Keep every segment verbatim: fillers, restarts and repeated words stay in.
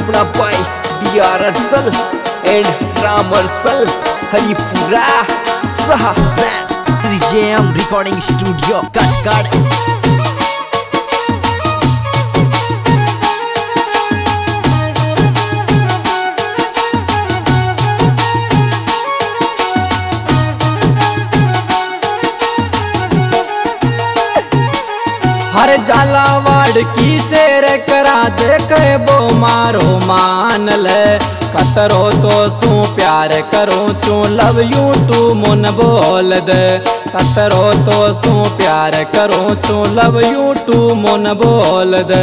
अपना भाई D R Arsal and Ram Arsal Haripura Shri J M recording studio Katkad. हर झालावाड़ की शेर करा देखे बो मारो मान ले कतरो तो सू प्यार करो चू लव यू टू मुन बोल दे कतरो तो सू प्यार करो चू लव यू टू मुन बोल दे।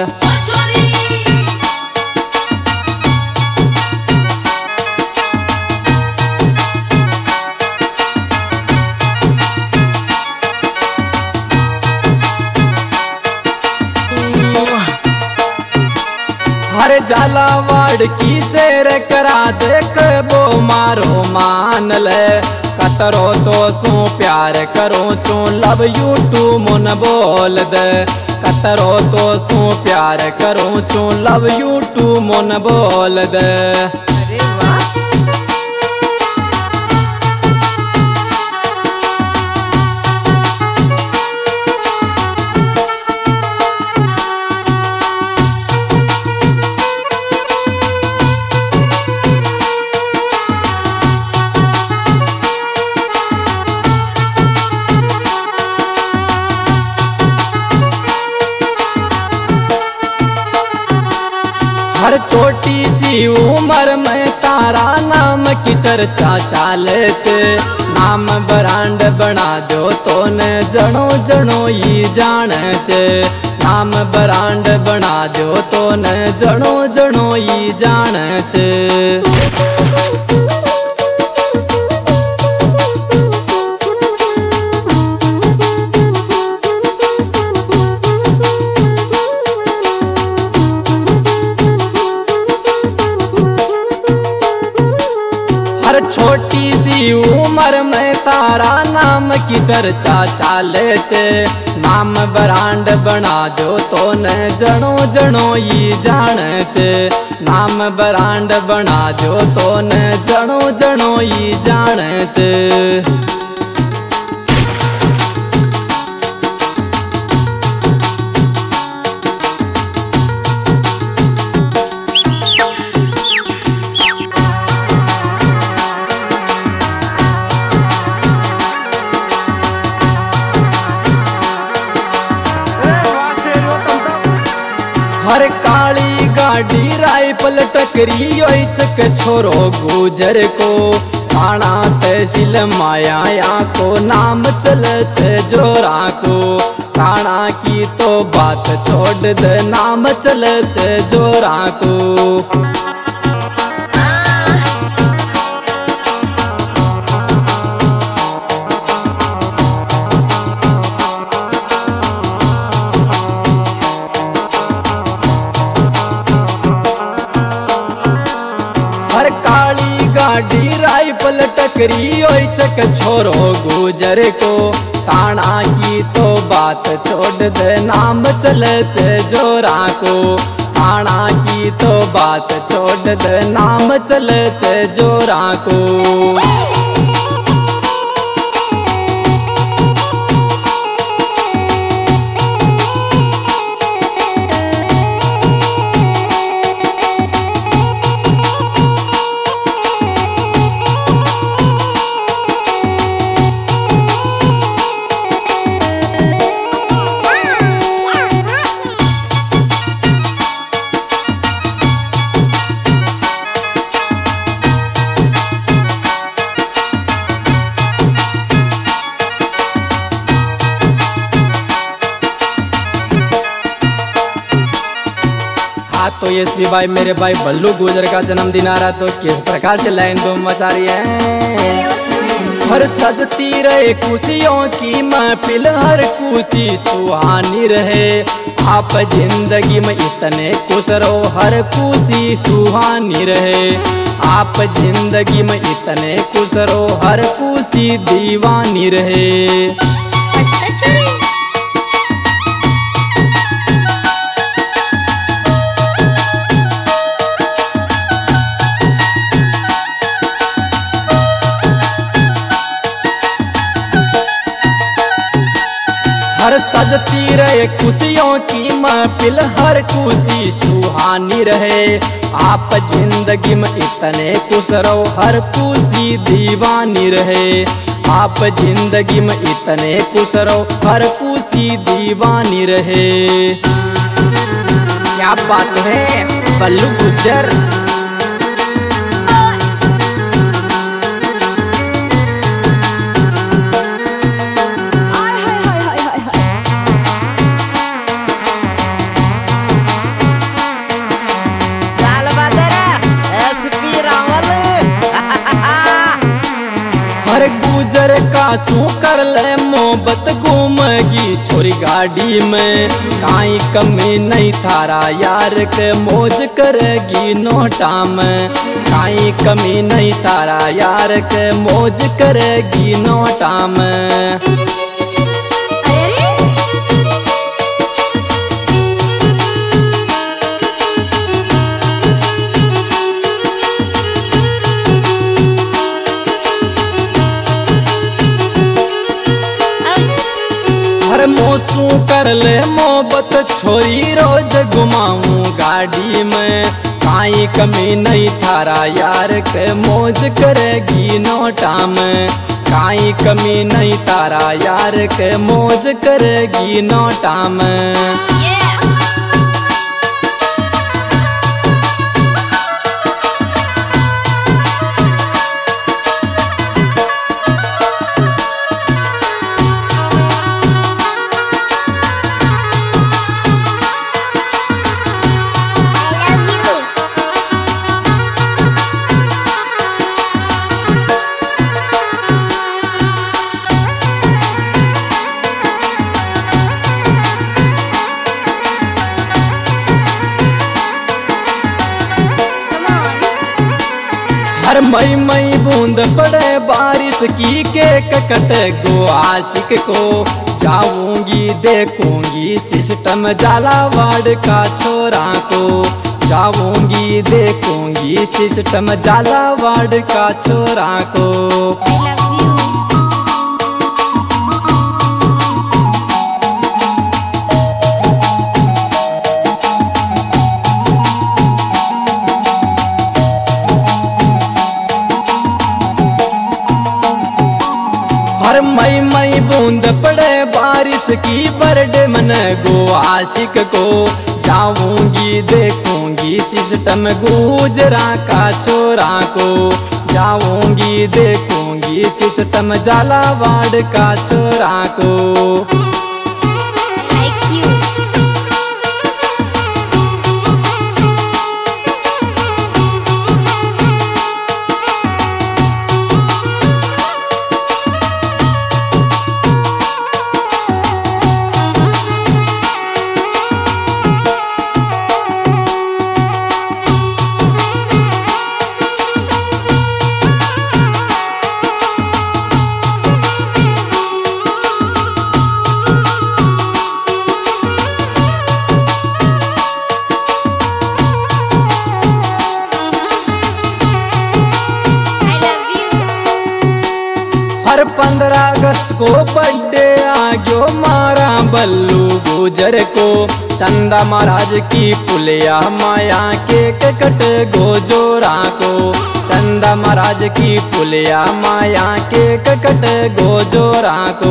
हर झालावाड़ की शेर करा देख बो मारो मान ले कतरो तो सू प्यार करो चू लव यू टू मुन बोल दे कतरो तो सू प्यार करो चू लव यू टू मुन बोल दे। हर छोटी सी उम्र में तारा नाम की चर्चा चाले छे नाम ब्रांड बना दो तो ने जनो जनो ही जाने छे नाम ब्रांड बना दो तो ने जनो जनो ही जाने छे। हर छोटी सी उम्र में तारा नाम की चर्चा चाले छे नाम ब्रांड बना दो तो ने जनो जनो ही जाने छे नाम ब्रांड बना दो तो ने जनो जनो ही जाने छे। हर काली गाड़ी राइफल टकरी चक छोरो गुजर को थाना तहसील माया को नाम चले छे जोरा को थाना की तो बात छोड़ दे नाम चले छे जोरा को। हर काली गाड़ी राइफल टकरी चक छोरो गुजर को ताना की तो बात छोड़ दे नाम चले छे जोरा को ताना की तो बात छोड़ दे नाम चले छे जोरा को। तो यस भी भाई मेरे भाई बल्लू गुजर का जन्मदिन आ रहा तो किस प्रकार से लाइन दो मचा रही है। हर सजती रहे खुशियों की महफिल हर खुशी सुहानी रहे आप जिंदगी में इतने खुश रहो हर खुशी सुहानी रहे आप जिंदगी में इतने खुश रहो हर खुशी दीवानी रहे। अच्छा चले सजती रहे खुशियों की महफिल, हर खुशी सुहानी रहे। आप जिंदगी में इतने खुश रहो, हर खुशी दीवानी रहे। आप जिंदगी में इतने खुश रहो, हर खुशी दीवानी रहे। क्या बात है बल्लू गुज्जर। हर गुजर का सू कर ले मोहब्बत घूमगी छोरी गाड़ी में। काई कमी नहीं थारा यार के मौज करेगी नोटा में। काई कमी नहीं थारा यार के मौज करेगी नोटा में। हर मौसू कर ले मोहब्बत छोरी रोज घुमाऊं गाड़ी में। काई कमी नहीं थारा यार के मौज करेगी नोटा में। काई कमी नहीं तारा यार के मौज करेगी नोटा में। हर मई मई बूंद पड़े बारिश की के ककट गो आशिक को। जाऊंगी देखूंगी सिस्टम झालावाड़ का छोरा को। जाऊंगी देखूंगी सिस्टम झालावाड़ का छोरा को। हर मई मई बूंद पड़े बारिश की बरडे मन गो आशिक को। जाऊंगी देखूंगी सिस्टम गुजरा का छोरा को। जाऊंगी देखूंगी सिस्टम झालावाड़ का छोरा को। हर पंद्रह अगस्त को बर्थडे आ गयो मारा बल्लू गुजर को। चंदा महाराज की पुलिया माया के कट गोजोरा को। चंदा महाराज की पुलिया माया के कट गोजोरा को।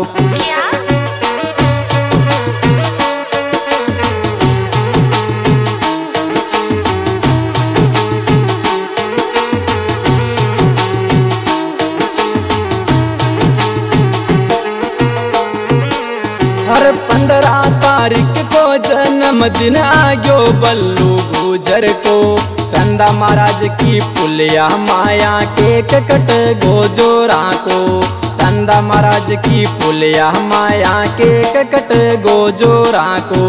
हर पंद्रह तारीख को जन्मदिन आ गयो बल्लू गुजर को। चंदा महाराज की पुलिया माया के कट गोजोरा को। चंदा महाराज की पुलिया माया के कट गोजोरा को।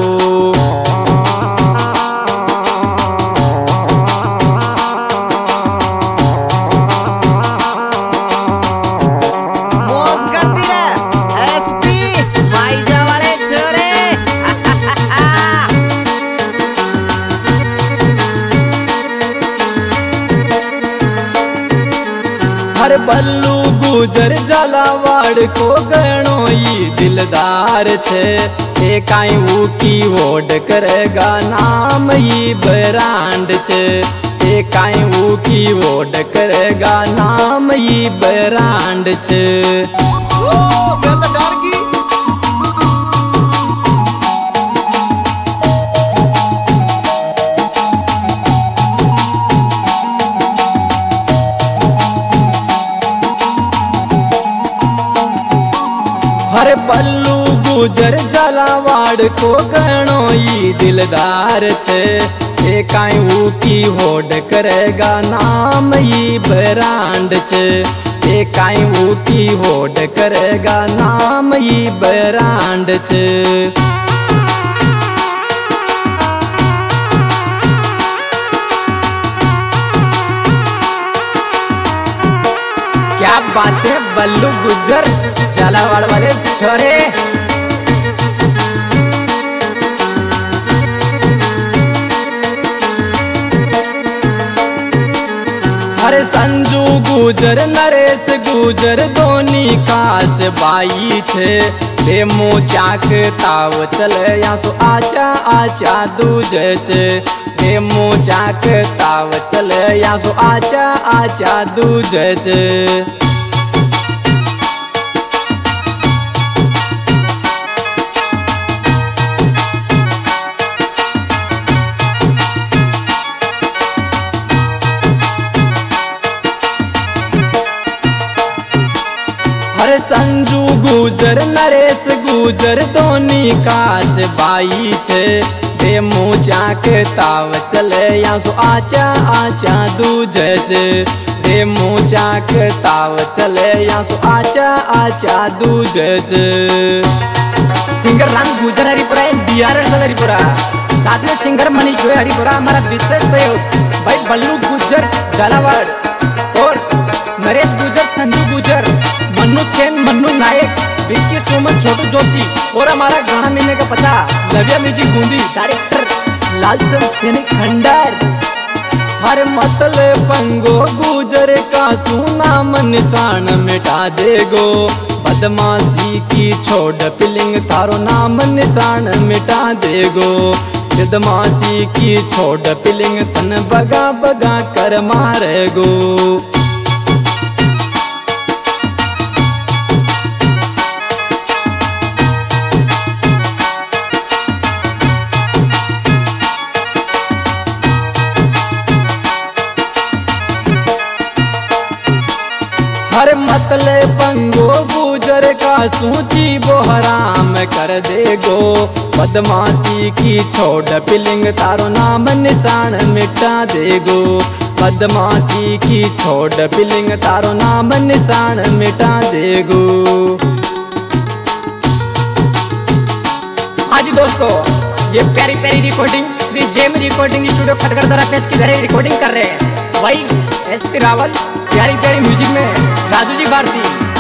हर बल्लू गुजर झालावाड़ को गणो ई दिलदार छे ए काई वो की वोड करेगा नाम ई ब्रांड छे ए काई वो की वोड करेगा नाम ई ब्रांड छे। हर बल्लू गुजर झालावाड़ को गणो ई दिलदार छे ए काई वो की होड करेगा नाम ई ब्रांड छे ए काई वो की होड करेगा नाम ई ब्रांड छे। क्या बात है बल्लू गुजर झालावाड़ वाले छोरे। अरे संजू गुजर नरेश गुजर दोनी खास भाई छे बेमो चाक ताव चले या सो आचा आचा दूजे छे बेमो चाक ताव चले या सो आचा आचा दूजे छे। अरे संजू गुजर नरेश गुजर दोनी खास भाई छे बेमो चाक ताव चले या सो आचा आचा दूजे छे बेमो चाक ताव चले या सो आचा आचा दूजे छे। सिंगर राम गुजर हरिपुरा डी आर हरिपुरा साथ में सिंगर मनीष डोय हरिपुरा हमारा विशेष सहयोग भाई बल्लू गुजर झालावाड़ और नरेश गुजर संजू गुजर मन्नू सेन मन्नू नायक विक्की सुमन छोटू जोशी और हमारा गाना मिलने का पता लविया म्यूजिक बूंदी डायरेक्टर लालचंद सैनिक खंडार। हर मतले पंगो गुजर का सुना मन निशान मिटा देगो बदमाशी की छोड़ पिलिंग तारो नाम निशान मिटा देगो बदमाशी की छोड़ पिलिंग तन बगा बगा कर मारेगो। हर मतले पंगो गुजर का सूची बोहराम कर देगो बदमाशी की छोड़ पिलिंग तारो नाम निशान मिटा देगो बदमाशी की छोड़ पिलिंग तारो नाम निशान मिटा देगो। हाँ जी दोस्तों ये प्यारी प्यारी recording Shri Gem recording studio Khatgarh द्वारा पेश की जा रही रिकॉर्डिंग कर रहे हैं भाई एस पी रावल प्यारी प्यारी म्यूजिक में राजू जी भारती।